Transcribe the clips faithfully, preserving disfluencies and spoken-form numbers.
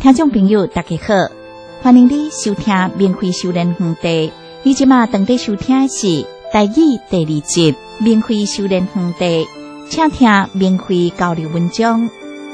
听众朋友大家好，欢迎你收听免费修炼皇帝。你即马当地收听的是台语第二集免费修炼皇帝，请听免费交流文章。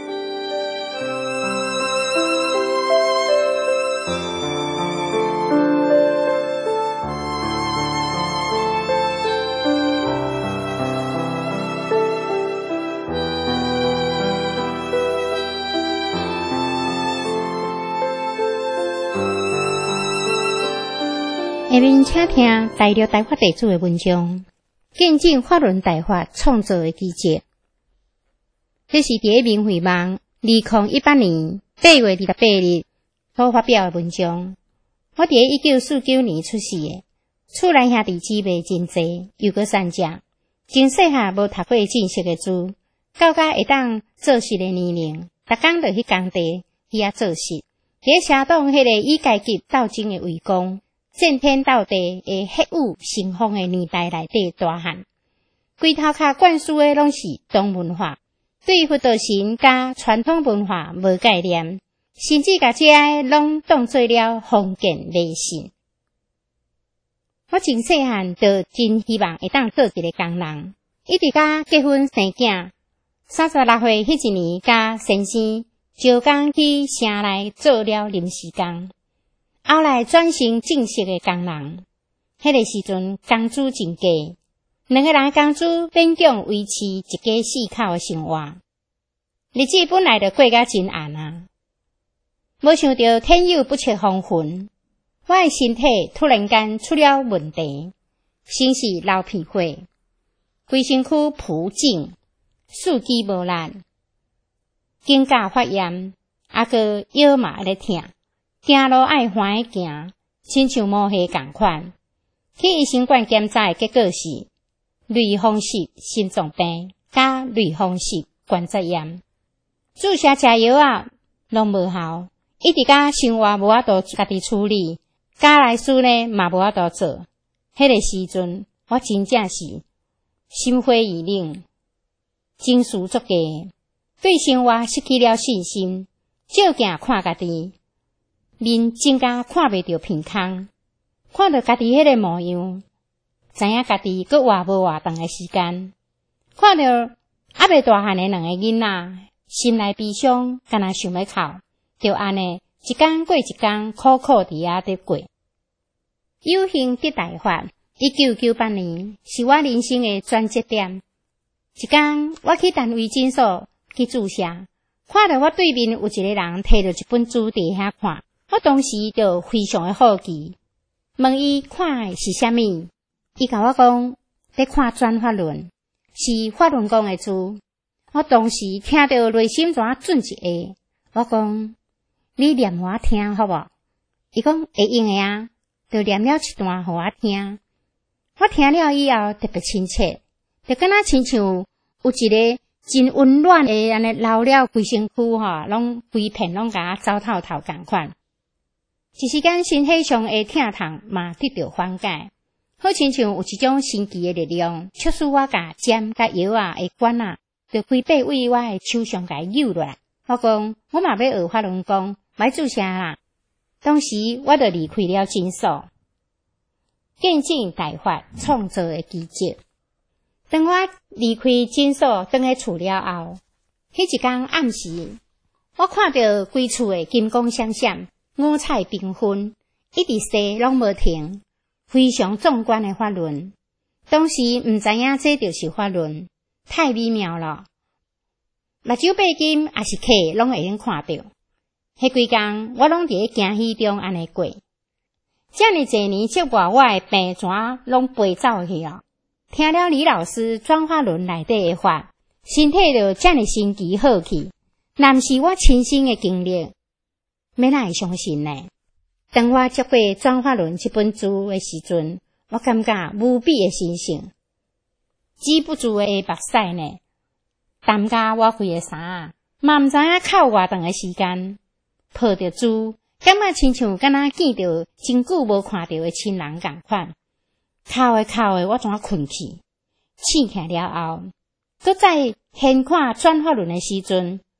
下面请听大陆大法地主的文章，见证法轮大法创造的奇迹。这是伫明慧网二零一八年八月二十八日所发表的文章。我伫一九四九年出世的，厝内兄弟姊妹真济，又搁三只，从细汉无读过正式的字，到甲会当做事的年龄，逐工就去工地去遐做事，伫社党迄个以阶级斗争的围攻。战天斗地的血雨腥风的年代内底大汉，规头壳灌输的拢是东文化，对佛道神甲传统文化无概念，甚至甲这些拢当做了封建迷信。我从细汉就真希望会当做一个工人，一直甲结婚生囝，三十六岁迄一年，甲先生招工去城内做了临时工。后来转成正式的工人，迄个时阵工资真低，两个人工资勉强维持一家四口的生活，日子本来就过甲真暗啊。无想到天有不测风云，我的身体突然间出了问题，先是流鼻血，规身躯浮肿，四肢无力，颈胛发炎，还个腰嘛会咧痛。行路爱缓诶行，亲像摸黑共款。去医生馆检查诶结果是类风湿心脏病加类风湿关节炎。注射食药啊，拢无效，一直甲生活无法度家己处理，家内事呢嘛无法度做。迄个时阵，我真正是心灰意冷，情绪作假，对生活失去了信心，照镜看家己。面真甲看袂到片空，看到家己迄个模样，知影家己阁活无偌长诶时间，看到还未大汉诶两个囡仔，心内悲伤，敢若想要哭，就安尼一天过一天，苦苦伫遐伫过。有幸得大法，一九九八年是我人生诶转折点。一天，我去单位诊所去注射，看到我对面有一个人摕着一本书伫遐看。我当时就非常的好奇，问伊看的是啥物？伊甲我讲，在看转法轮，是法轮功的字。我当时听到内心怎准一下，我讲，你念互我听好无？伊讲会用的啊，就念了一段互我听。我听了以后特别亲切，就敢若亲像有一个真温暖的安尼流了规身躯吼，拢规片拢甲我走透透共款。一时间身体上的疼痛嘛得到缓解，好亲像有一种神奇的力量，促使我甲针甲药啊的管啊，就开八位我的手上甲扭落来。我讲我嘛要学法轮功，买注射啦。当时我就离开了诊所，见证大法创造的奇迹。当我离开诊所返去厝了后，迄一天暗时，我看到规厝的金光闪闪。五彩缤纷，一直射拢无停，非常壮观的法轮。当时毋知影这就是法轮，太美妙了。目睭八金也是客拢会用看到。迄几工我拢伫咧惊喜中安尼过。遮尔侪年接外我的病全拢飞走去了。听了李老师转法轮内底的法，身体就遮尔神奇好去。若毋是我亲身的经历。要哪会相信呢？当我接过转法轮这本书的时阵，我感觉无比的神圣，止不住的目屎呢，淡甲我规个衫啊，嘛毋知影靠偌长的时间，抱着书，感觉亲像敢若见到真久无看到的亲人共款。哭诶哭诶，我怎啊困去？醒起来了后，搁再现看转法轮的时阵。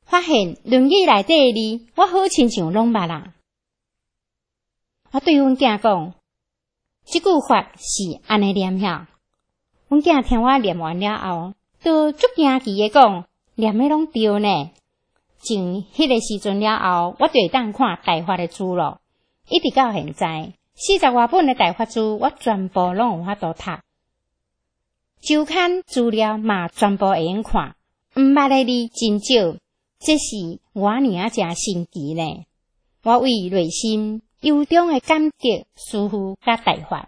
发现论语内底的字，我好亲像拢捌啦。我对阮囝讲，即句话是安尼念遐。阮囝听我念完了后，都足惊奇的讲，念的拢对呢。从迄个时阵了后，我就会当看大法的字咯，一直到现在，四十外本的大法字，我全部拢有法度读。周刊资料嘛，全部会用看，毋捌的字真少，这是我尔啊诚神奇呢。我为内心由衷的感激师父甲大法。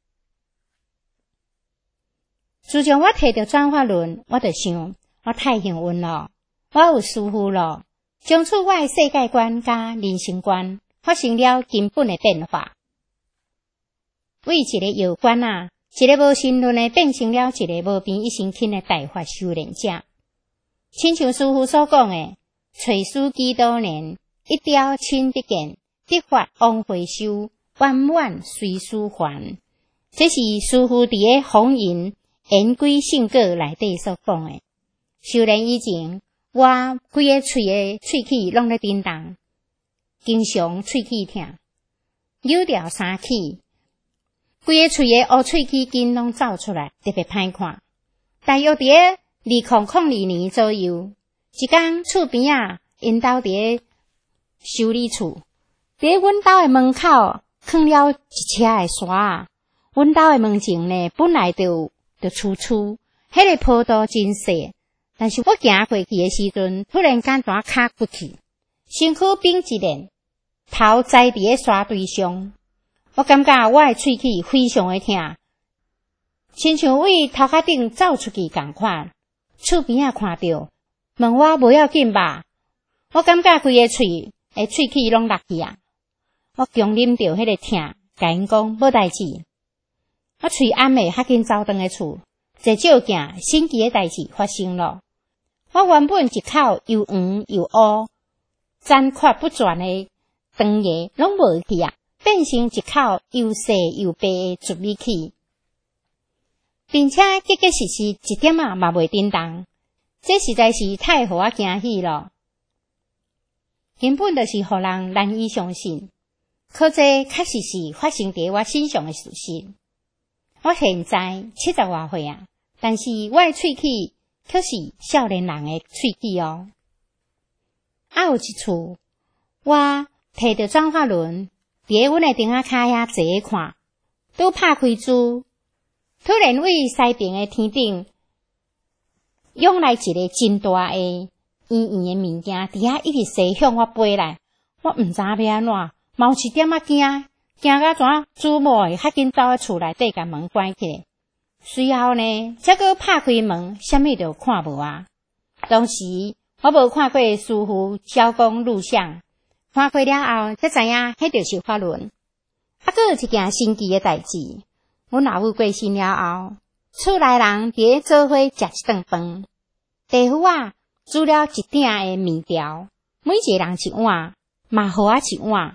自从我摕到转法轮，我就想，我太幸运了，我有师父了，从此我的世界观甲人生观发生了根本的变化。为一个药罐啊，一个无神论的变成了一个无病一身轻的大法修炼者。亲像师父所讲的，垂丝几多年，一朝亲得见，得法往回收，弯弯随思还。这是师父伫个弘引言归性格内底所讲的。修炼以前，我规个喙的喙齿拢咧震动，经常喙齿痛，扭掉三齿，规个喙的乌喙齿筋拢走出来，特别歹看。大约伫个二零零二年左右，一天厝边啊，因兜伫个修理处，伫阮兜的门口放了一车的沙。阮兜的门前呢，本来就有就粗粗，迄个坡度真细。但是我行过去的时阵，突然间怎卡骨去，身躯冰一连，头栽伫个沙堆上。我感觉我的喙齿非常的痛，亲像为头壳顶走出去共款。厝边啊看到，问我无要紧吧？我感觉规个喙诶喙齿拢落去啊！我强忍着迄个痛，甲因讲无代志。我喙暗的较紧走转个厝，这少件神奇的代志发生了。我原本一口又黄又乌、残缺不全的长牙拢无去啊，变成一口又细又白的竹米齿，并且结结实实一点啊嘛袂震动，这实在是太互我惊喜了，根本就是互人难以相信。可这确实是发生伫我身上的事实。我现在七十外岁啊，但是我的喙齿却是少年人的喙齿哦。啊，有一次，我摕着转法轮，伫阮的顶仔骹遐坐咧看，拄拍开珠，突然为西边的天顶涌来一个真大的圆圆的物件，伫遐一直射向我飞来，我毋知要安怎，嘛有一点仔惊，惊到怎祖母会较紧走喺厝内底，甲门关起来。随后呢，才搁拍开门，啥物都看无啊。当时我无看过师父教讲录像，看过了后才知影迄就是法轮。啊，搁有一件神奇的代志，阮老母过身了后，厝内人伫做伙食一顿饭，地府啊煮了一鼎的面条，每一个人一碗，嘛互我一碗。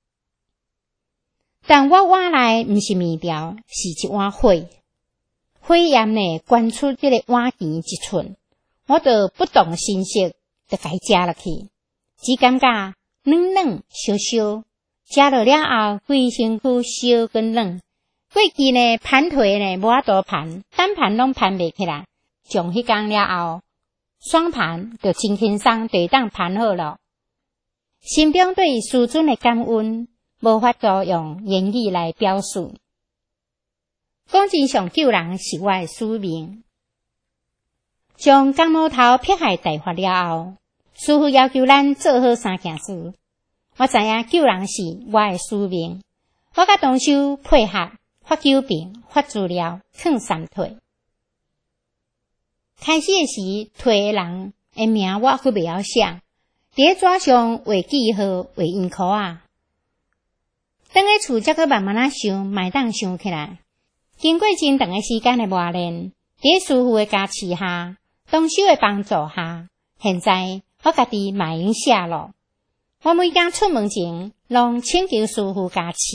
但我碗内毋是面条，是一碗火。火焰呢，灌出这个碗前一寸，我就不动声色，就该食落去，只感觉软软烧烧，食落了后，规身躯烧跟软。过去呢，盘腿呢无法度盘，单盘拢盘袂起来。从迄天了后，双盘就真轻松，就当盘好了。心中对师尊的感恩，无法度用言语来表述。讲真上救人是我的使命。将感冒头撇下大法了后，师父要求咱做好三件事。我知影救人是我的使命，我甲同修配合发救病、发资料、劝三退。开始的时，退的人的名我还袂晓写，伫纸上画记号、画印箍啊。等下厝才搁慢慢啊想，卖当想起来。经过真长的时间的磨练，伫师父的加持下，同修的帮助下，现在我家己嘛会用写咯。我每天出门前，拢请求师父加持，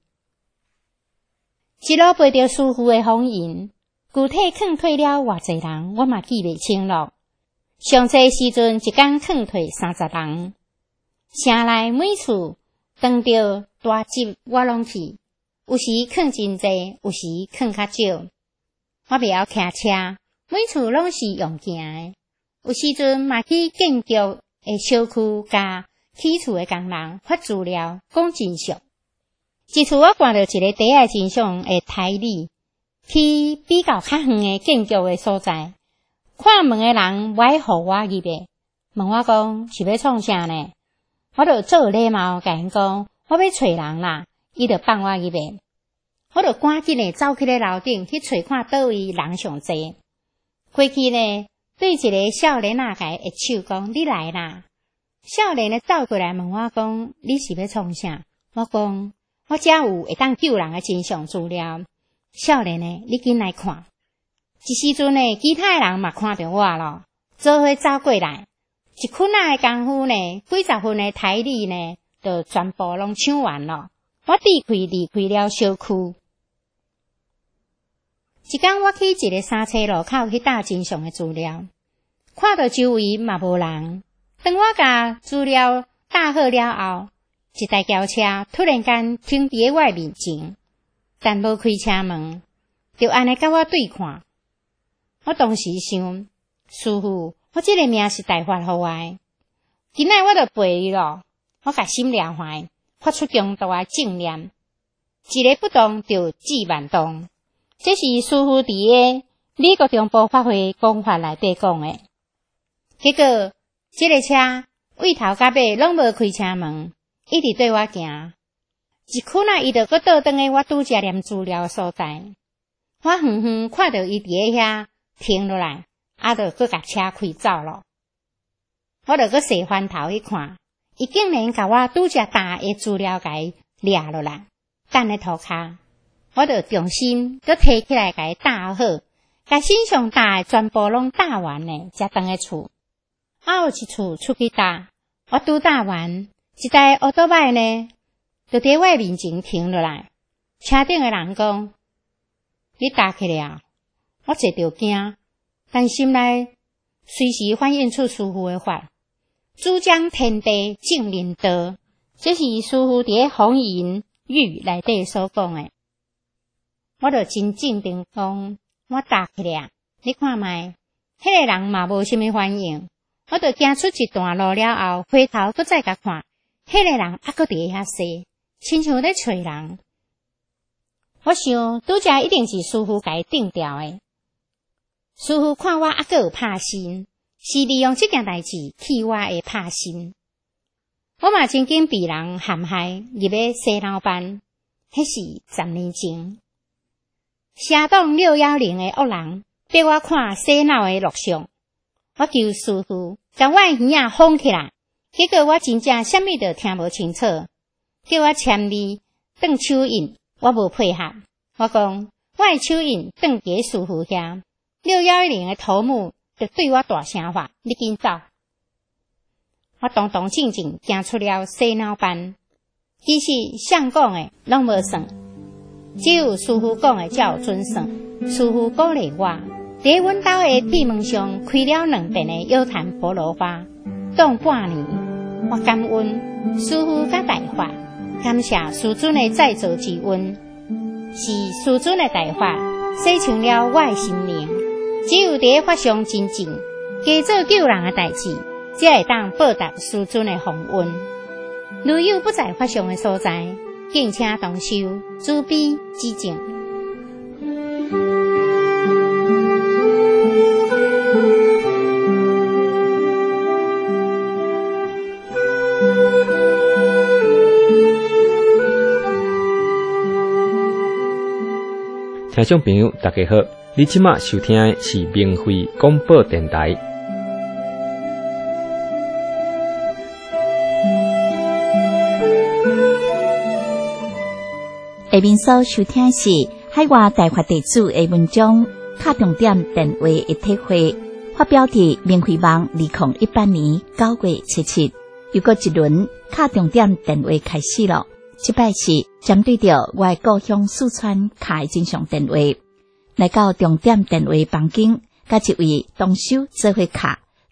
一路陪着师父的弘引。具体劝退了偌济人，我嘛记袂清咯。 上济时阵一天劝退三十人，城内每厝当着大集我拢去，有时劝真济，有时劝较少。我袂晓骑车，每厝拢是用行的。有时阵嘛去建筑的小区甲起厝的工人发资料讲真相。一次我看到一个地爱真相的台语，去比较较远的建筑的所在，看门的人歪互我入的，问我讲是要创啥呢？我就做礼貌甲因讲，我要找人啦，伊就放我入的。我就赶紧的走去咧楼顶去找看倒位人上济。过去呢，对一个少年仔甲伊握手讲：“你来啦！”少年呢走过来问我讲：“你是要创啥？”我讲：“我遮有会当救人的真相资料。”少年呢，你紧来看。一时阵呢，其他的人嘛看到我咯，做伙走过来。一捆仔的功夫呢，几十分的台语呢，就全部拢唱完咯。我离开离开了小区。一天我去一个三车路口去打真相的资料，看到周围嘛无人。当我甲资料打好了后，一台轿车突然间停伫我面前，但无开车门，就安尼甲我对看。我当时想，师父，我这个命是大发予我的，今仔我就陪你咯。我甲心了怀，发出强大的正念，一个不动就治万动。这是师父伫个美国中部发挥讲法内底讲的。结果，这个车为头到尾拢无开车门，一直对我行。一捆仔伊就搁倒转去我拄则念资料的所在。我远远看到伊伫个遐停落来，啊，就搁甲车开走咯。我就搁细翻头去看，伊竟然甲我拄则打的资料甲伊掠落来，等咧涂骹。我就重新搁摕起来甲伊打好，甲身上打的全部拢打完呢，才回去厝。啊，有一次出去打，我拄打完，一台奥多摆呢，就伫我面前停落来。车顶的人讲：“你打起了。”我坐着惊，但心内随时反映出师父的话：“主将天地正人道。”这是师父伫个红言语内底所讲的。我就真正定讲，我打起来，你看卖，迄个人嘛无啥物反应。我就行出一段路了后，回头搁再甲看，迄个人还搁伫遐说，亲像咧找人。我想，拄则一定是师父甲伊定调的。师父看我还搁有拍心，是利用这件代志去我的拍心。我嘛曾经被人陷害入咧洗脑班，迄是十年前。社党六一零的恶人逼我看洗脑的录像，我求师父将我的耳仔封起来，结果我真正啥物都听无清楚，叫我签字转手印，我无配合。我讲我的手印转伫师父遐，六一零的头目就对我大声话：“你紧走！”我动动静静行出了洗脑班，其实谁讲的拢无算。只有师父讲的才有准算。师父鼓励我，伫阮兜的铁门上开了两遍的摇坛菠萝花，当半年。我感恩师父甲大法，感谢师尊的再造之恩，是师尊的大法洗清了我的心灵。只有伫法上真正加做救人的代志，才会当报答师尊的宏恩。如有不在法上的所在，敬请同修慈悲指正。 听众朋友，大家好，你即马收听的是明慧广播电台。 下面所收听是海外大法弟子的文章，卡重点电话一体会，发表伫明慧网二零一八年九月七七。又过一轮卡重点电话开始了。这摆是针对着我的故乡四川卡的真相电话，来到重点电话房间，甲一位同修做伙卡，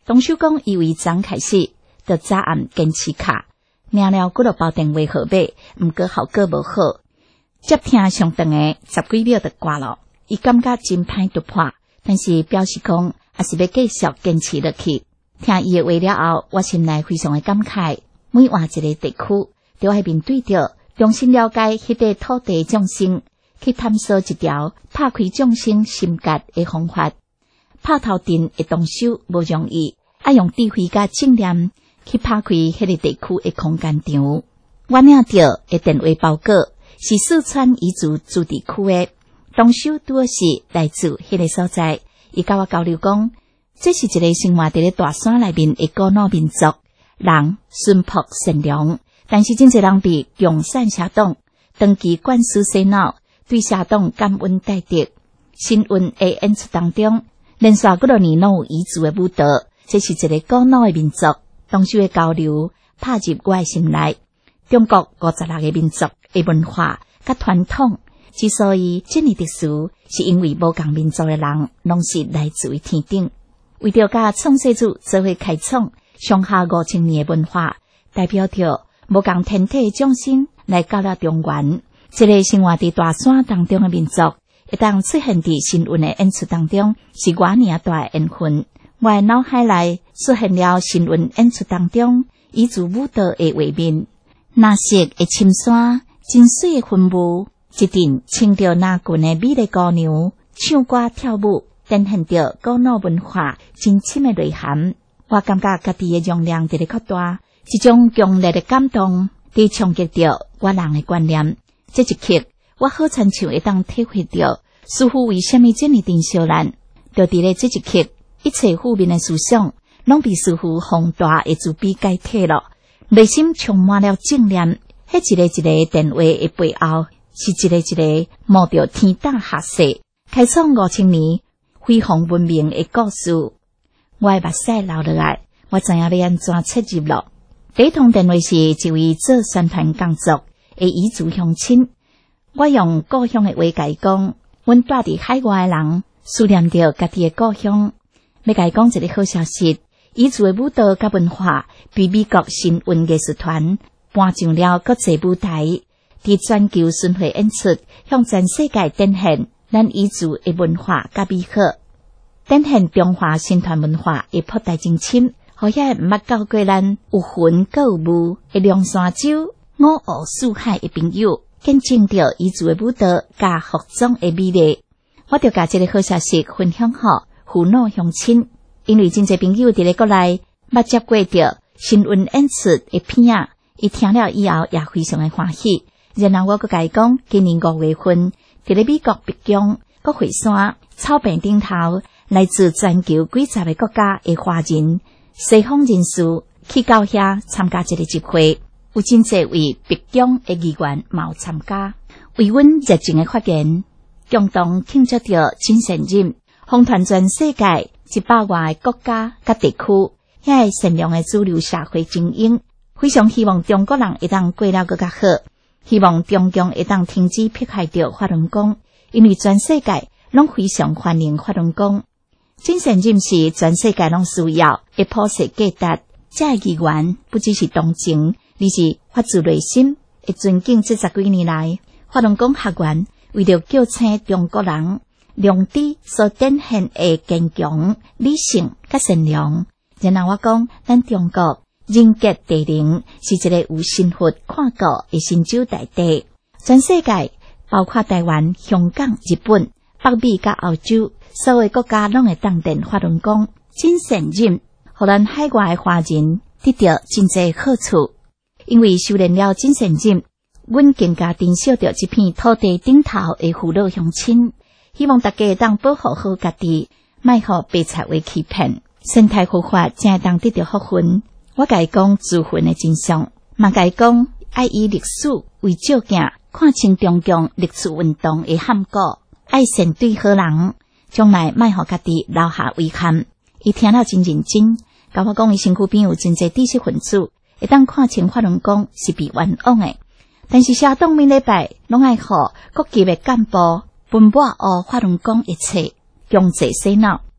董事讲以为昨开始就早暗坚持卡，领了几落包电话号码，毋过效果无好。接听上长诶十几秒就挂了，伊感觉真歹突破，但是表示讲还是要继续坚持落去。听伊诶话了后，我心内非常诶感慨。每换一个地区，都要面对着重新了解迄块土地众生，去探索一条拍开众生心结诶方法。拍头阵诶动手无容易，要用智慧甲正念去拍开迄个地区诶空间场。我领到诶电话报告是四川彝族自治区诶，动手拄好是来自迄个所在。伊甲我交流讲，这是一个生活伫咧大山内面诶古老民族，人淳朴善良，但是真侪人被共产社党长期灌输洗脑，对社党感恩戴德。新闻诶演出当中，连续几多年拢有彝族诶舞蹈，这是一个古老诶民族。动手诶交流拍入我诶心内。中国五十六个民族诶文化甲传统，之所以这么特殊，是因为无共民族诶人拢是来自于天顶。为着甲创世主做伙开创上下五千年诶文化，代表着无共天体众生来到了中原。这个生活伫大山当中诶民族，会当出现伫新闻诶演出当中，是我尔大诶缘分。我诶脑海内出现了新闻演出当中彝族舞蹈诶画面。蓝色诶深山，真水诶云雾，一阵穿着那裙诶美丽姑娘唱歌跳舞，展现着古老文化真深诶内涵。我感觉家己诶容量伫咧扩大，一种强烈诶感动伫冲击着我人诶观念。这一刻，我好亲像会当体会着似乎为虾米这么珍惜咱，就伫咧这一刻，一切负面诶思想拢被似乎宏大诶自卑代替了。内心充满了正念，迄一个一个电话的背后，是一个一个冒着天大下世，开创五千年辉煌文明的故事。我的目屎流落来，我知影要安怎切入了。第一通电话是一位做宣传工作的彝族乡亲，我用故乡的话甲伊讲，阮住伫海外的人思念着家己的故乡，要甲伊讲一个好消息。彝族的舞蹈甲文化被美国新闻艺术团搬上了国际舞台，伫全球巡回演出，向全世界展现咱彝族的文化甲美好，展现中华神传文化的博大精深，互遐毋捌到过咱有魂阁有舞的凉山州五湖四海的朋友，见证着彝族的舞蹈甲服装的美丽。我就甲这个好消息分享互父老乡亲。因为真侪朋友伫咧国内捌接过着新闻演出的片仔，伊听了以后也非常的欢喜。然后我佮甲伊讲，今年五月份伫咧美国北疆国会山草坪顶头，来自全球几十个国家的华人西方人士去到遐参加这个集会，有真侪位北疆的议员嘛有参加，为阮热情的发言，共同庆祝着真善忍，风传全世界。一百外个国家甲地区，遐个善良的主流社会精英，非常希望中国人会当过了更较好，希望中共会当停止迫害着法轮功，因为全世界拢非常欢迎法轮功。真善忍是全世界拢需要的普世价值，这个议员不只是同情，而是发自内心会尊敬这十几年来法轮功学员为了救醒中国人。良知所展现的坚强、理性、甲善良。然后我讲，咱中国人格地灵是一个有幸福看过的神州大地。全世界包括台湾、香港、日本、北美甲澳洲，所有国家拢会当电法轮功真善忍，互咱海外的华人得到真侪好处。因为修炼了真善忍，阮更加珍惜着这片土地顶头的父老乡亲。希望大家会当保护好家己，莫互白贼为欺骗，身体护法才会当得到福分。我甲伊讲自分的真相，嘛甲伊讲爱以历史为照镜，看清中共历史运动的憾果，爱善对好人，将来莫互家己留下遗憾。伊听了真认真，甲我讲伊身躯边有真侪知识分子，会当看清法轮功是被冤枉的，但是社党每礼拜拢爱互各级的干部。分拨学法轮功一切，强制洗脑。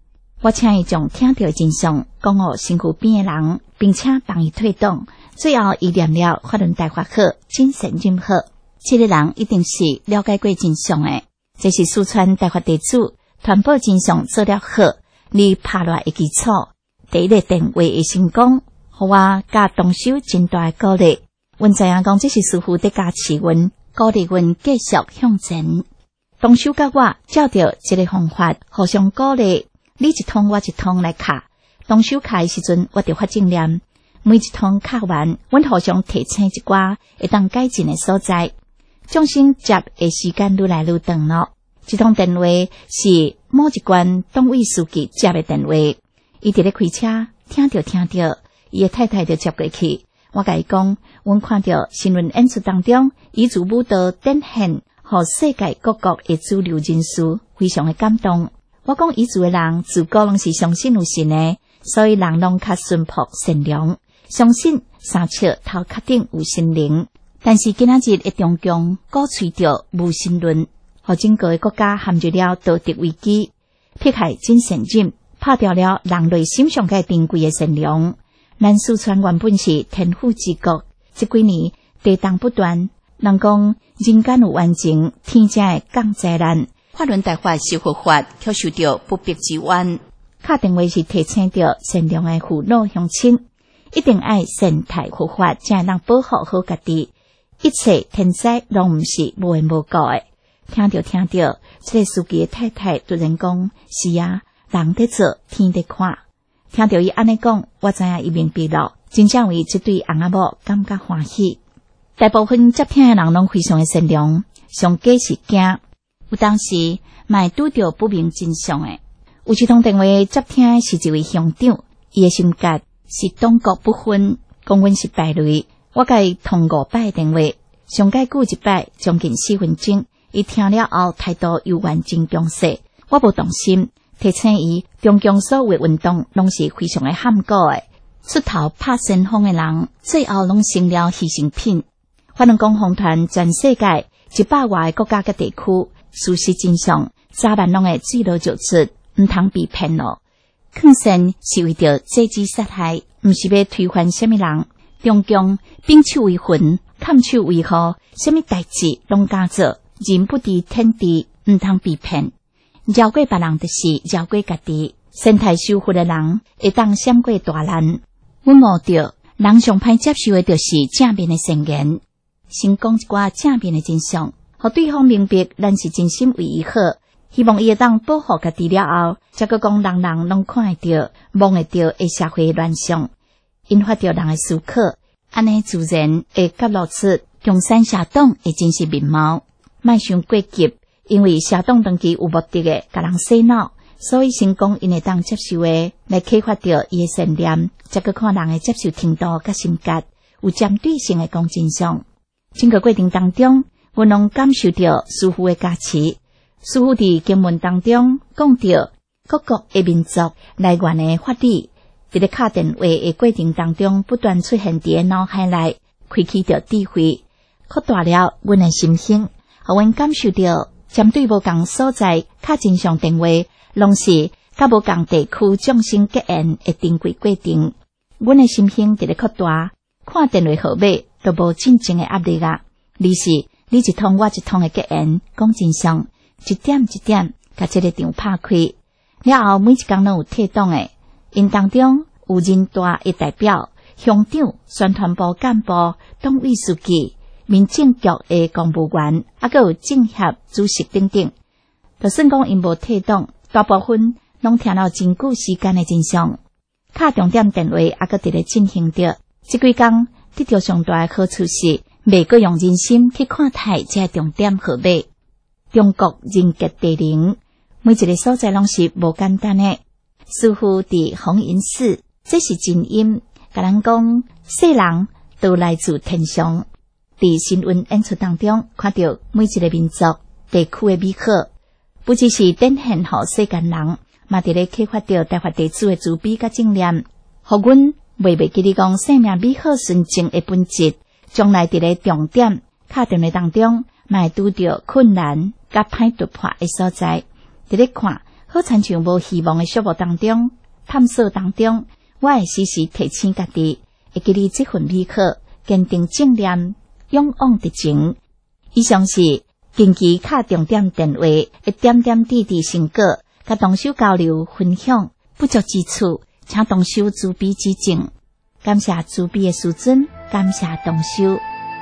我请伊将听到的真相讲予身躯边的人，并且帮伊推动。最后，伊念了法轮大法课，精神任好。这个人一定是了解过真相的。这是四川大法弟子传播真相做了好，你拍落的基础。第一个电话会成功，互我甲同修真大的鼓励。阮知影讲这是师父在加持阮，鼓励阮继续向前。同修甲我照着这个方法，互相鼓励。你一通我一通来卡，同修卡的时阵，我就发正念。每一通卡完，阮互相提醒一寡会当改进的所在。众生接的时间愈来愈长咯。这通电话是某一关党委书记接的电话，伊伫咧开车，听着听着，伊的太太就接过去。我甲伊讲，阮看到新闻演出当中，伊自舞蹈展现，互世界各国的主流人士非常的感动。我讲彝族的人自古拢是相信有神的，所以人拢较淳朴善良，相信三尺头壳顶有神灵。但是今仔日的中共鼓吹着无神论，互整个的国家陷入了道德危机，迫害真善忍，拍掉了人类心上界珍贵的善良。咱四川原本是天府之国，这几年地动不断，人讲人间有冤情，天正会降灾难。法轮大法是佛法，却受到不必之冤。打电话是提醒着善良的父老乡亲，一定爱善待佛法，才能保护好家己。一切天灾拢毋是无缘无故的。听着听着，这个司机的太太突然讲：“是啊，人在做，天在看。”听着伊安尼讲，我知影伊明白了，真正为这对翁仔某感觉欢喜。大部分接听的人拢非常的善良，上假是惊。有当时嘛会拄着不明真相诶，有一通电话接听的是一位乡长，伊的性格是党国不分，讲阮是败类。我甲伊通五摆电话，上解久一摆将近四分钟，伊听了后态度又完真强势，我无动心，提醒伊中共所有运动拢是非常的罕过诶，出头拍先锋的人，最后拢成了牺牲品。法轮功风团全世界一百外个国家甲地区。事实真相，早晚拢会水落石出，毋通被骗咯。抗戦是为着制止杀害，毋是要推翻什么人。中共秉手为魂，砍手为号，什么代志拢敢做，人不知天知，毋通被骗。饶过别人就是饶过家己。身体修复的人会当闪过大难。阮摸着人上歹接受的，就是正面的宣言，先讲一寡正面的真相。互对方明白，咱是真心为伊好，希望伊会当保护家己了后，才个讲人人拢看会到、摸会到的社会乱象，引发着人的思考，安尼自然会揭露出共产社党的真实面貌。莫想过急，因为社党长期有目的的甲人洗脑，所以先讲因会当接受的，来启发着伊的善念，才个看人的接受程度甲性格，有针对性的讲真相。整个过程当中，阮拢感受到师父的加持。师父伫经文当中讲到各国的民族来源的法理，伫咧敲电话的过程当中不断出现伫脑海内，开启着智慧，扩大了阮的心性，互阮感受到针对无共所在敲真相电话，拢是甲无共地区众生结缘的珍贵过程。阮的心性伫咧扩大，看电话号码都无真正的压力啊，而是你一通我一通的结缘，讲真相，一点一点，甲这个场拍开。了后每一工拢有替动的，因当中有人大的代表、乡长、宣传部干部、党委书记、民政局的公务员，还佫有政协主席等等。就算讲因无替动，大部分拢听到真久时间的真相。敲重点电话还佫伫咧进行着，这几工得到上大的好处是。袂阁用人心去看待这重点号码。中国人格地灵，每一个所在拢是无简单的。师父伫弘音寺，这是真音，甲人讲，世人都来自天上。伫新闻演出当中，看到每一个民族地区的美好，不只是展现互世间人，嘛伫咧启发着大法弟子的慈悲甲正念，互阮袂袂记哩讲生命美好纯净的本质。将来伫咧重点敲电话当中，嘛会拄着困难甲歹突破的所在，伫咧看好亲像无希望的小目当中，探索当中，我会时时提醒家己，会记哩这份美好，坚定正念，勇往直前。以上是近期卡重点电话，一点点滴滴成果，甲同修交流分享不足之处，请同修慈悲指正。感谢慈悲的师尊，感谢同修。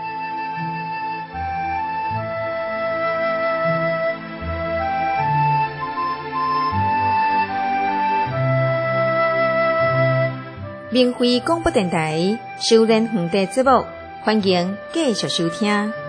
明慧广播电台修炼园地节目，欢迎继续收听。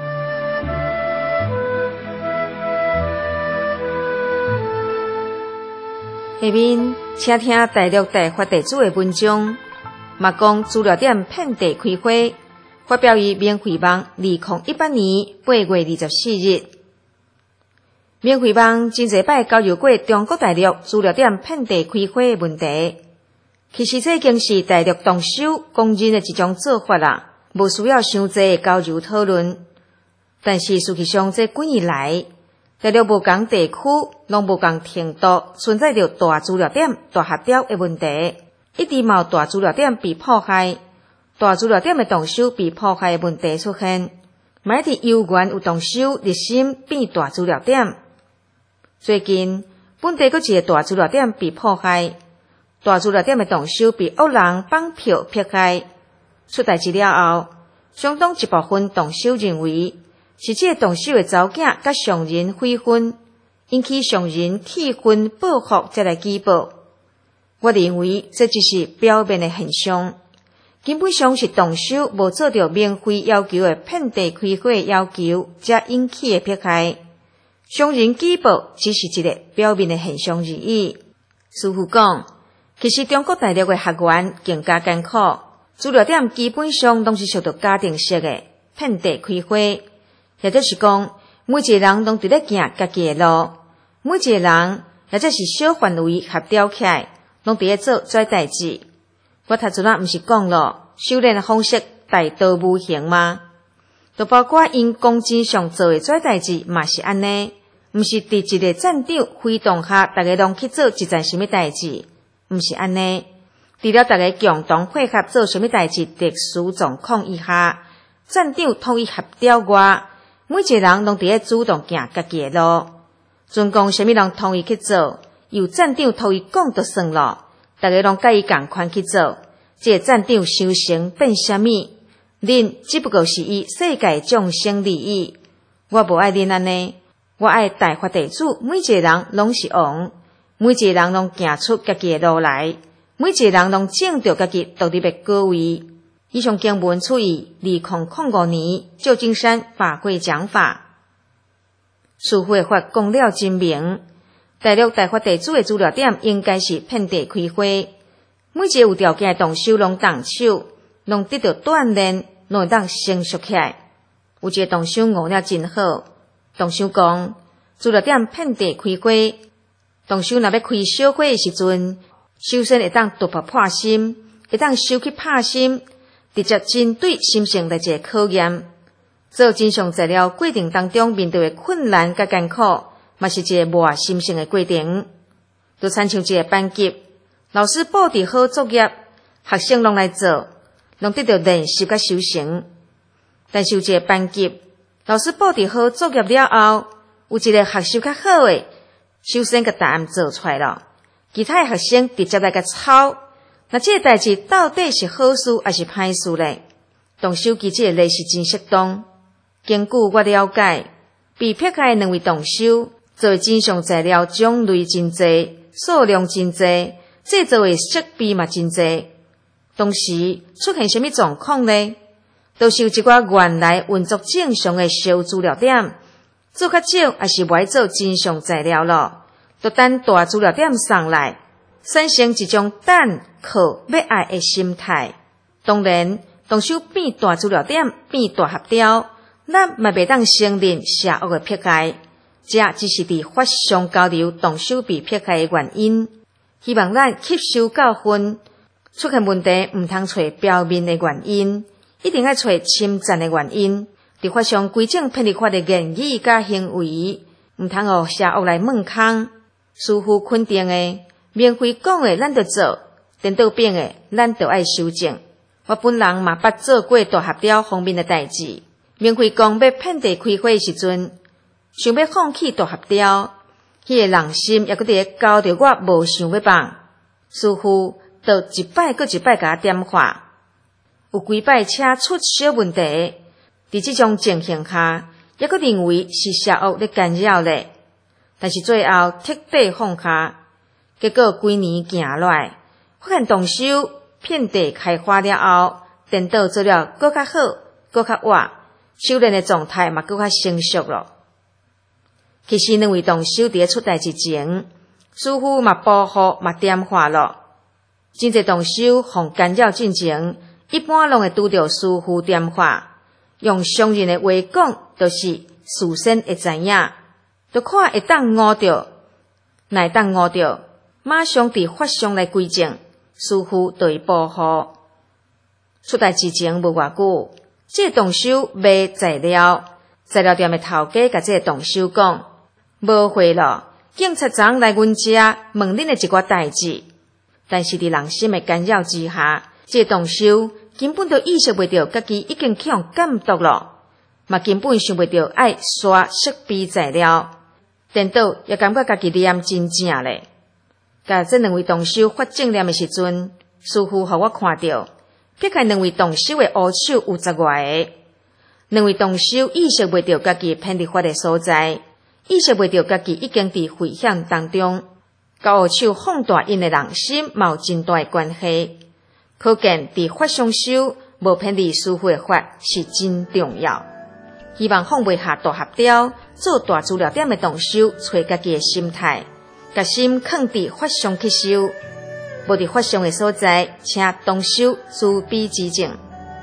下面请听大陆大法弟子的文章，嘛讲资料点遍地开花，发表于明慧网二零一八年八月二十四日。明慧网真侪摆交流过中国大陆资料点遍地开花的问题。其实这已经是大陆同修公认的一种做法啦，无需要伤济的交流讨论。但是实际上这几年来，大陆无同地区，拢无同程度存在着大资料点、大合调的问题，一直嘛有大资料点被迫害、大资料点的同修被迫害的问题出现，嘛一直悠远有同修热心变大资料点。最近，本地佫一个大资料点被迫害。大资料点的同修被恶人绑票迫害，出代志了后，相当一部分同修认为是这个同修的查某囝甲上人悔婚，引起上人替婚报复才来举报。我认为这只是表面的现象，根本上是同修无做到明慧要求的遍地开花要求，才引起的迫害。上人举报只是一个表面的现象而已。师父讲。其实中国大陆的学员更加艰苦，资料点基本上拢是受到家庭式的遍地开花，也就是讲，每一个人拢伫咧行家己的路，每一个人或者是小范围合调起来，拢伫咧做遮代志。我头阵仔毋是讲咯，修炼的方式大道无形吗？就包括因公正上做的遮代志嘛是安尼，毋是伫一个战场挥动下，大家拢去做一件什么代志。毋是安尼，除了大家共同配合做什么代志，特殊状况以下，战场统一合调外，每一个人拢伫咧主动行家己的路。准讲什么人统一去做，由战场统一讲就算咯，大家拢介意共款去做，这个战场修成变什么？恁只不过是以世界众生利益。我无爱恁安尼，我爱大法弟子，每一个人拢是王。每一个人拢行出家己的路来，每一个人拢证着家己独立的高位。以上经文出于二零零五年旧金山法会讲法。师父的法讲了真明，大陆大法弟子的资料点应该是遍地开花，每一个有条件的同修拢动手，拢得到锻炼，拢会当成熟起来。有一个同修悟了真好，同修讲资料点遍地开花。同修若要开小会的时阵，首先会当突破破心，会当收去拍心，直接针对心性来一个考验。做真相材料过程当中面对的困难甲艰苦，嘛是一个磨心性的过程。就亲像一个班级，老师布置好作业，学生拢来做，拢得到练习甲修成。但是有一个班级，老师布置好作业了后，有一个学习较好的。首先，甲答案做出来了，其他的学生直接来甲抄。那这个代志到底是好事还是歹事呢？同修记这个例是真适当。根据我了解，被迫害的两位同修做的真相材料种类真济，数量真济，制作的设备嘛真济。当时出现什么状况呢？都是有一寡原来运作正常的小资料点。做较少也是袂做真相材料咯，就等大资料点送来，产生一种等靠要爱的心态。当然，同修变大资料点变大合调，咱嘛袂当承认邪恶的迫害，这只是伫法上交流同修被迫害的原因。希望咱吸收教训，出现问题毋通找表面的原因，一定要找侵占的原因。伫法上规正偏离法的言语甲行为，毋通互邪恶来问空。 师父肯定的，明慧讲的咱着做，颠倒变的咱着爱修正。我本人嘛捌做过大合雕方面的代志。明慧讲要遍地开花的时阵，想要放弃大合雕，迄个人心也搁伫咧教着我无想要放。师父就一摆搁一摆甲我点化，有几摆车出小问题，伫即种情形下，也搁认为是邪恶咧干扰咧。但是最后彻底放下，结果几年行来，发现动手遍地开花了后，颠倒做了搁较好，搁较活，修炼的状态嘛搁较成熟咯。其实两位动手伫咧出代志前，师父嘛保护嘛点化咯。真侪动手互干扰进前，一般拢会拄着师父点化，用常人的话讲，就是事先会知影。就看会当悟着，若会当悟着，马上伫法上来归正，师父就会保护。出代志前无偌久，这个动手卖材料，材料店的头家甲这个动手讲，无会咯，警察长来阮遮问恁的一寡代志，但是伫人心的干扰之下，这个动手根本就意识袂到家己已经去互监督咯，嘛根本想袂到爱刷设备材料。颠倒也感觉家己念真正咧，甲这两位动手发正念的时阵，师父互我看到，撇开两位动手的乌手有十外个，两位动手意识袂到家己偏离法的所在，意识袂到家己已经伫危险当中，甲乌手放大因的人心嘛有真大的关系。可见伫法上修，无偏离师父的法是真重要。希望放袂下大合雕，做大资料点的动手，找家己的心态，甲心放伫法上去修，无伫法上的所在，请动手慈悲之正。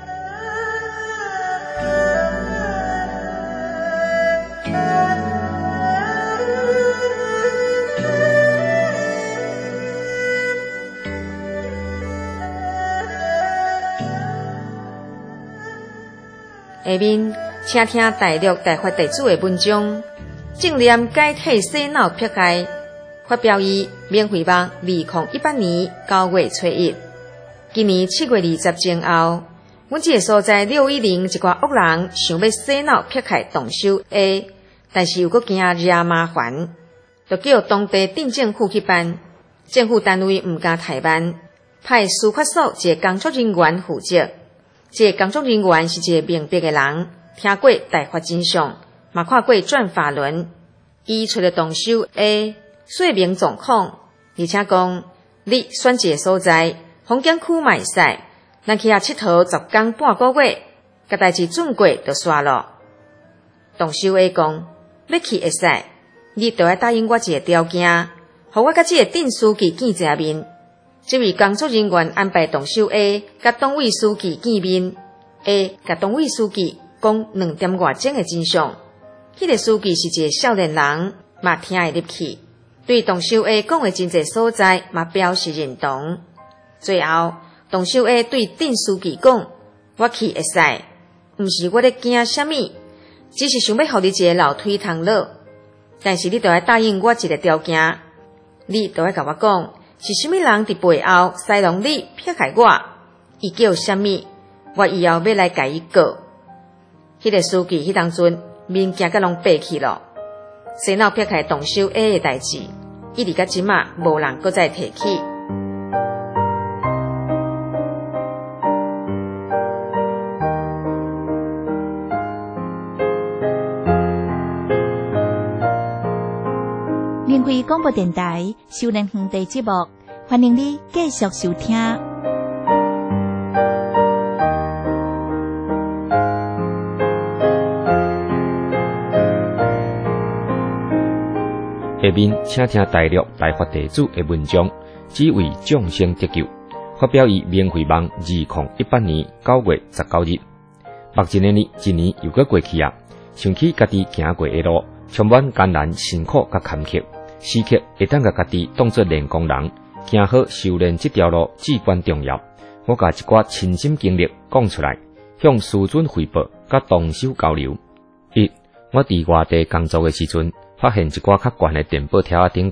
下面请听大陆大法弟子的文章，正念解体洗脑撇开，发表于明慧网二零一八年九月初一。今年七月二十前后，阮这个所在六一零一寡恶人想要洗脑撇开动手 A， 但是又搁惊惹麻烦，就叫当地镇政府去办。政府单位毋敢怠慢，派司法所一个工作人员负责。这个工作人员是一个明白的人，听过大法真相，嘛看过转法轮。伊找着动手 A 说明状况，而且讲你选一个所在，风景区嘛会使，咱去遐佚佗十天半个月，甲代志准过就煞咯。动手 A 讲要去会使，你就要答应我一个条件，互我甲这个镇书记见一面。这位工作人员安排动手 A 甲党委书记见面 ，A 甲党委书记讲两点外钟的真相。迄、那个书记是一个少年人，嘛听会入去，对动手 A 讲的真侪所在嘛表示认同。最后，动手 A 对镇书记讲：“我去会使，毋是我咧惊啥物，只是想要互你一个楼梯通落。但是你著要答应我一个条件，你著要甲我讲。”是什么人伫背后塞弄你撇开我？伊叫什么？我以后要来甲伊告。迄、那个书记迄当阵面惊甲拢白去咯。洗脑撇开动手 A 的代志，一直到即马无人搁再提起。 明慧广播电台修炼园地节目，欢迎你继续收听。下面请听大陆大法弟子的文章，只为众生得救，发表于明慧网二零一八年九月十九日。目前的呢，一年又搁过去啊，想起家己行过的路，充满艰难、辛苦甲坎坷。时刻会当甲家己当作练功人，行好修炼这条路至关重要。我甲一寡亲身经历讲出来，向师尊汇报，甲同修交流。一，我伫外地工作的时阵，发现一寡较悬的电报条顶悬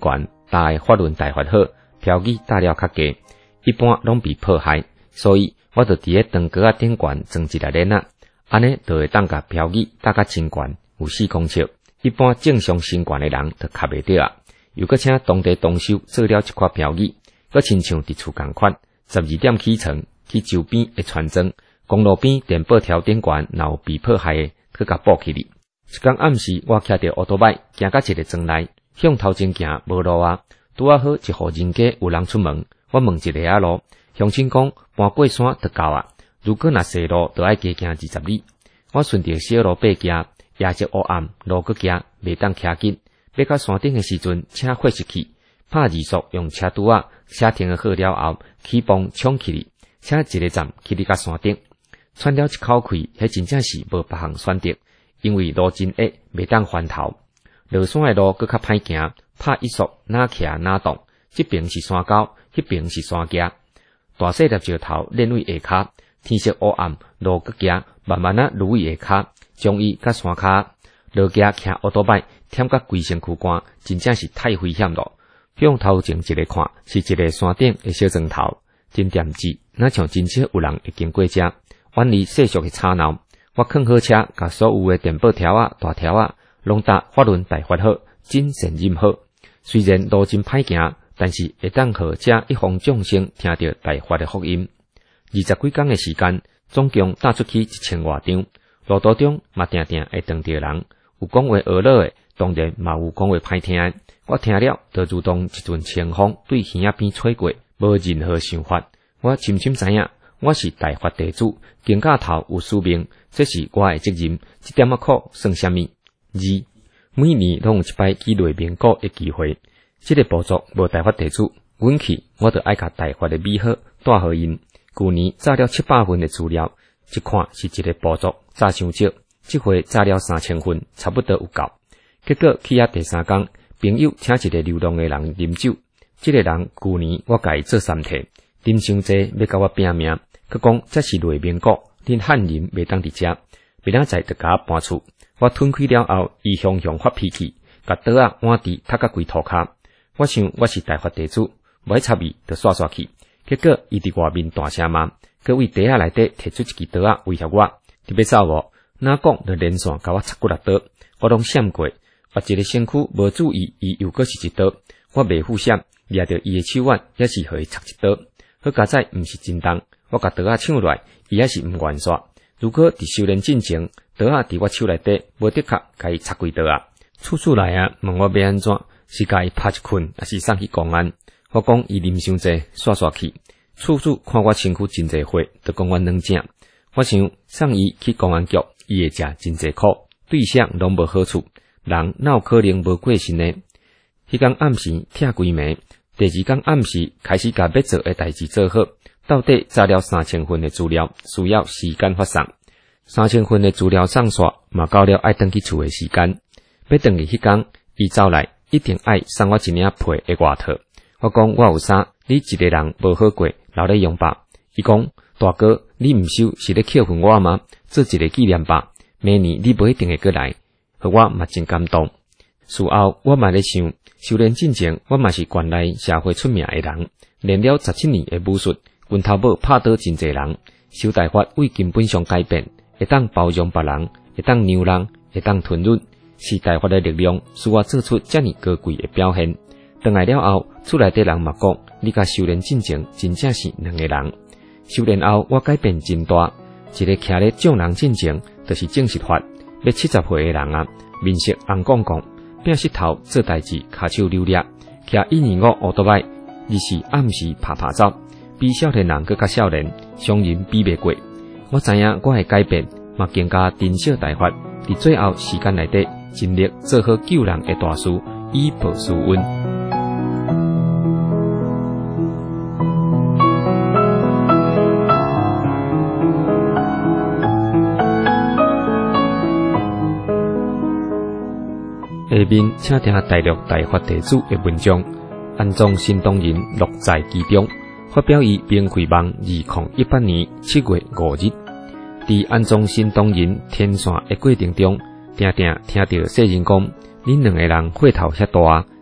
大法轮大法好，标语打了较低，一般拢被迫害，所以我就伫咧长阁仔顶悬装一个链仔，安尼就会当甲标语打甲真悬，有四公尺。一般正常身悬的人就卡袂着啊。又搁请当地动手做了一块标语，搁亲像伫厝共款，十二点起床，去周边的传真，公路边电报条顶悬，若有被迫害的，去甲报起哩。一天暗时，我骑着奥多摆，行到一个庄内，向头前行无路啊，拄啊好一户人家有人出门，我问一个啊路，乡亲讲搬过山就到啊，如果若细路，就爱加行二十里。我顺着小路爬行，夜色黑暗，路搁行，袂当骑紧。要到山顶的时阵，请火熄去，拍二速，用车拄啊车停好了后，起磅冲起哩，请一个站去哩到山顶。喘了一口气，迄真正是无别项选择，因为路真矮，袂当翻头。落山的路搁较歹行，拍一速，哪骑哪动，这边是山沟，迄边是山崖。大细粒石头连位下骹，天色黑暗，路搁行，慢慢啊路位下骹，将伊甲山骹落架骑奥多摆，忝甲规身躯汗，真正是太危险咯。向头前一个看，是一个山顶的小砖头，真点子，哪像真少有人会经过遮。远离世俗的吵闹，我放好车，甲所有的电报条啊、大条啊，拢搭法轮大法好，真善任好。虽然路真歹行，但是会当互遮一方众生听到大法的福音。二十几天的时间，总共搭出去一千外张，路途中嘛定定会撞到人，有讲话恶乐的，当然嘛有讲话歹听的。我听了，就如同一阵清风对耳仔边吹过，无任何想法。我深深知影，我是大法弟子，肩胛头有使命，这是我的责任。这点仔苦算什么？二，每年拢有一摆去内面国的机会。这个部族无大法弟子，阮去我就爱甲大法的美好带互因。去年查了七百份的资料，一看是一个部族查伤少，这回查了三千份，差不多有够。结果去遐第三天，朋友请一个流浪的人啉酒，这个人去年我甲伊做三体，啉伤济要甲我拼命，佮讲这是内面国，恁汉人袂当伫遮，明仔载就甲我搬厝。我吞开了后，伊雄雄发脾气，甲刀啊换伫踢甲规涂骹。我想我是大法弟子，无爱插伊就刷刷去。结果伊伫外面大声骂，佮为地下内底摕出一支刀啊威胁我，你要走无？哪讲就连线甲我插几粒刀，我拢闪过。我一个身躯无注意，伊又搁是一刀，我袂赴闪，掠着伊的手腕，也是互伊插一刀。好佳哉毋是真重，我甲刀啊抢落来，伊也是毋愿煞。如果伫修炼进前，刀啊伫我手内底，无的确甲伊插几刀啊。厝厝来啊，问我要安怎，是甲伊拍一困，还是送去公安？我讲伊啉伤济，煞煞去。厝厝看我身躯真济血，就讲我软正。我想送伊去公安局，伊会食真济苦，对象拢无好处。人哪有可能无过身呢？迄天暗时拆规暝，第二天暗时开始甲要做的代志做好。到底查了三千份的资料，需要时间发送。三千份的资料上刷，嘛到了爱回去厝的时间。要回去迄天，伊走来一定爱送我一领被的外套。我讲我有衫，你一个人无好过，留咧用吧。伊讲大哥，你毋收是咧扣分我吗？做一个纪念吧。明年你无一定会过来。互我嘛真感动。事后我嘛咧想，修炼进前，我嘛是县内社会出名的人，练了十七年的武术，拳头尾拍倒真侪人。修大法为根本上改变，会当包容别人，会当让人，会当吞忍，是大法的力量，使我做出遮尔高贵的表现。回来了后，厝内底人嘛讲，你甲修炼进前真正是两个人。修炼后，我改变真大，一个徛咧众人进前，就是正实法。要七十岁的人啊，面色红光光，摒膝头做代志，骹手溜咧，徛一二五奥多摆，日是暗时拍拍走，比少年人更较少年，常人比袂过。我知影我会改变，嘛更加珍惜大法，伫最后时间内底，尽力做好救人的大事，以报私恩。下面请听大陆大法弟子的文章，安宗新东人落在其中，发表于明慧网二零一八年七月五日。伫安宗新东人天线的过程中，定定听到世人讲，恁两个人火头遐大，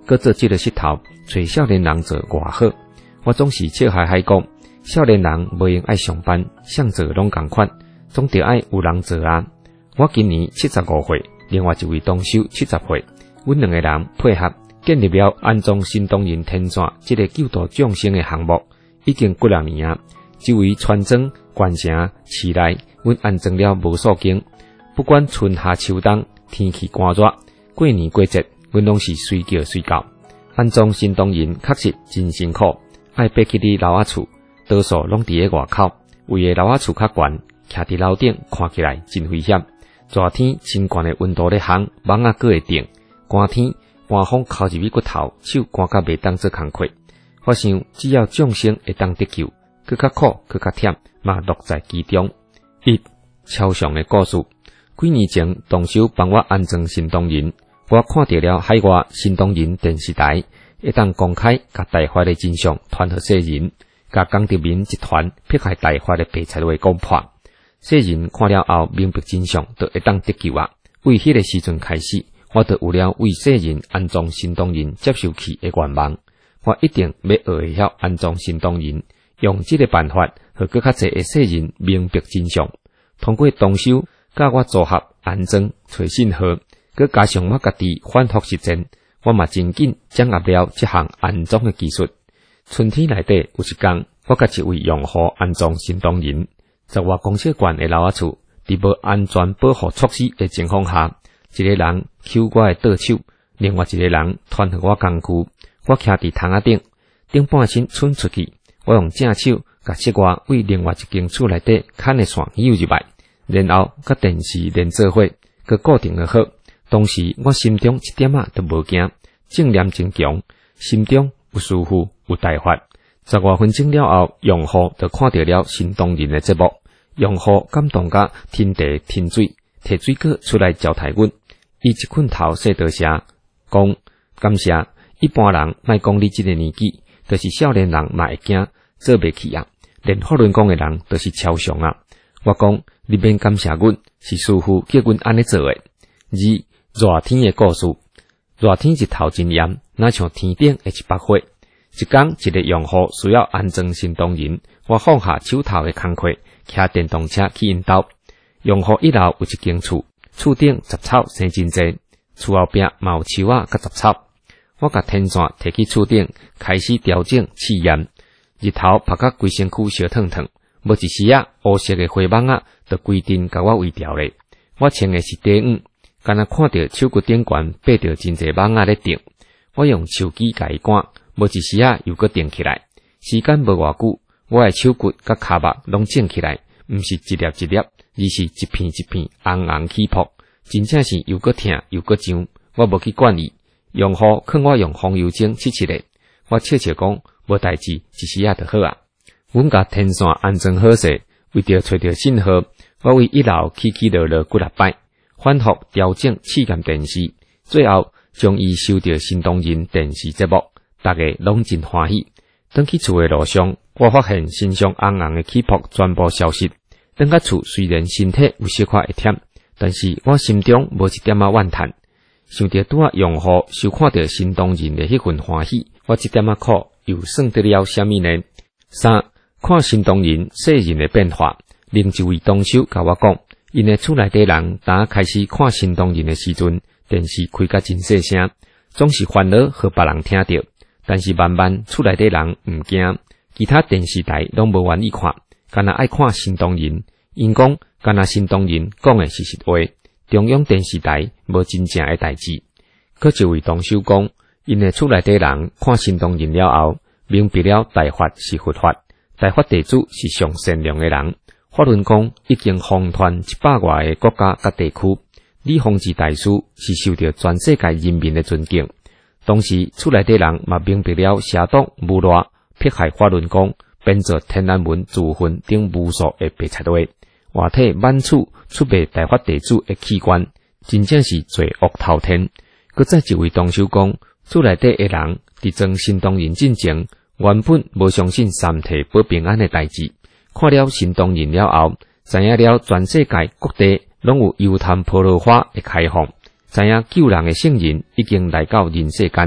搁做即个石头，找少年人做偌好。我总是笑嗨嗨讲，少年人无用爱上班，想做拢共款，总得爱有人做啊。我今年七十五岁，另外一位同修七十岁，阮两个人配合建立了安装新东营天线这个救度众生的项目，已经几两年啊。这位川庄、县城、市内，阮安装了无数间，不管春夏秋冬，天气寒热，过年过节，阮拢是随叫随到。安装新东营确实真辛苦，爱爬起伫楼仔厝，多数拢伫咧外口，为个楼仔厝较悬，徛伫楼顶看起来真危险。热天真悬的温度咧烘，网仔搁会定；寒天寒风扣入去骨头，手寒甲袂当做工课。我想，只要众生会当得救，搁较苦，搁较忝，嘛乐在其中。一超常的故事，几年前，同修帮我安装新东营，我看到了海外新东营电视台，会当公开甲大法的真相传互世人，甲江泽民集团迫害大法的白贼话讲破。世人看了后明白真相，就会当得救啊！为迄个时阵开始，我就有了为世人安装新东营接受器的愿望。我一定要学会晓安装新东营，用这个办法，和更较侪的世人明白真相。通过同修甲我组合安装找信号，佮加上我家己反复实践，我嘛真紧掌握了这项安装的技术。春天内底有一天，我甲一位用户安装新东营。十外公尺悬的楼仔厝，伫无安全保护措施的情况下，一个人揪我的倒手，另外一个人传互我工具。我徛伫窗仔顶，顶半身伸出去，我用正手甲室外为另外一间厝内底牵的线扭入来，然后甲电视连做伙，佮固定好。当时我心中一点仔都无惊，正念真强，心中有师父有大法。十外分钟了后，用户就看到了新东营的节目。用户感动甲天地天水，摕水果出来招待阮。伊一困头说多谢，讲感谢。一般人莫讲你这个年纪，就是少年人嘛会惊，做袂起啊。连法轮功的人都是超常啊。我讲你免感谢阮，是师父叫阮安尼做的。二热天的故事，热天日头真炎，若像天顶的一百火。一天，一个用户需要安装新东营，我放下手头的工课，骑电动车去因兜。用户一楼有一间厝，厝顶杂草生真济，厝后壁嘛有树仔甲杂草。我甲天线摕去厝顶，开始调整试验。日头晒甲规身躯烧烫烫，无一时啊，乌色的花网仔就规定甲我围掉咧。我穿的是底衣，敢若看到手骨顶悬爬着真济网仔咧顶。我用手机甲伊赶。无一时啊，又搁定起来。时间无偌久，我的手骨甲骹目拢整起来，毋是一粒一粒，而是一片一片红红起泡，真正是又搁疼又搁痒。我无去管伊，用户劝我用风油精试试咧。我笑笑讲，无代志，一时啊就好啊。阮甲天线安装好势，为着找到信号，我为一楼起起落落几落摆，反复调整试验电视，最后将伊收到新东营电视节目。大家拢真欢喜。等去厝的路上，我发现身上红红的起泡全部消失。等到厝虽然身体有小可会忝，但是我心中无一点仔怨叹。想着拄仔用户收看到新东营的迄份欢喜，我一点仔苦又算得了什么呢？三看新东营世人的变化，另一位同修甲我讲，因的厝内底人当开始看新东营的时阵，电视开甲真细声，总是烦恼互别人听到。但是慢慢厝内底人毋惊，其他电视台拢无愿意看，干那爱看新东营。因讲干那新东营讲的是实话，中央电视台无真正的代志。搁一位同修讲，因的厝内底人看新东营了后，明白了大法是佛法，大法地主是上善良的人。法轮功已经风传一百外个国家甲地区，李洪志大师是受到全世界人民的尊敬。同时，厝内底人嘛明白了邪党无赖迫害法轮功，变作天安门自焚等无数的白贼话，外体满处出卖大法地主的器官，真正是罪恶滔天。搁再一位同修讲，厝内底的人伫装新东营进前，原本无相信三体保平安的代志，看了新东营了后，知影了全世界各地拢有油炭婆罗花的开放。知影救人的圣人已经来到人世间，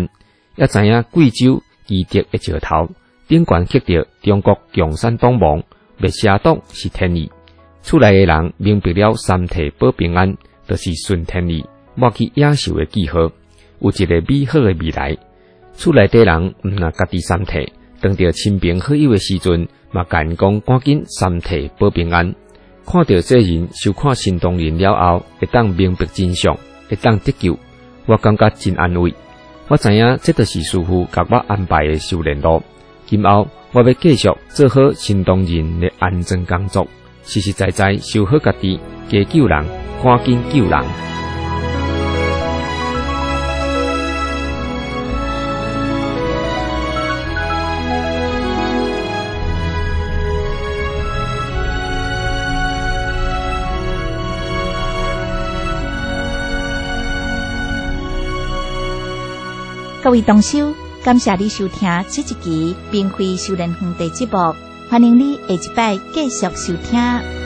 也知影贵州宜德的石头顶悬刻着中国共产党亡，灭邪党是天意。厝内的人明白了三体保平安，就是顺天意，抹去野兽的记号，有一个美好的未来。厝内底人毋若家己三体，当着亲朋好友的时阵，嘛甲因讲赶紧三体保平安。看到这人收看新动人了后，会当明白真相，会当得救，我感觉真安慰。我知影这就是师父甲我安排的修炼路。今后我要继续做好新动人的安全工作，实实在在修好家己，加救人，赶紧救人。 各位同修，感谢你收听这一集明慧修炼园地节目，欢迎你下一摆继续收听。